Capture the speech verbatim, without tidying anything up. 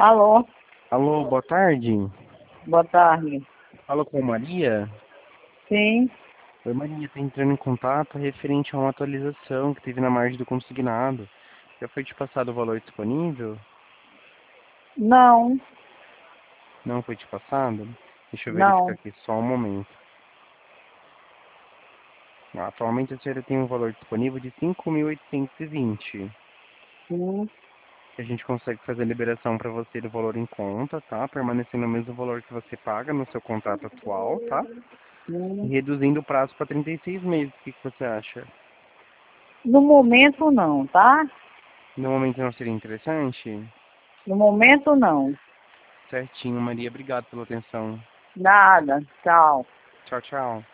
Alô, Alô, boa tarde. boa tarde. Falo com Maria. Sim, Oi, Maria, tá entrando em contato referente a uma atualização que teve na margem do consignado. Já foi te passado o valor disponível? não, Não foi te passado? Deixa eu verificar não. aqui só um momento. Atualmente a senhora tem um valor disponível de cinco mil oitocentos e vinte. Sim, A gente consegue fazer a liberação para você do valor em conta, tá? Permanecendo o mesmo valor que você paga no seu contrato atual, tá? E sim. reduzindo o prazo para trinta e seis meses. O que que você acha? No momento não, tá? No momento não seria interessante? No momento não. Certinho, Maria. Obrigado pela atenção. Nada, tchau. Tchau, tchau.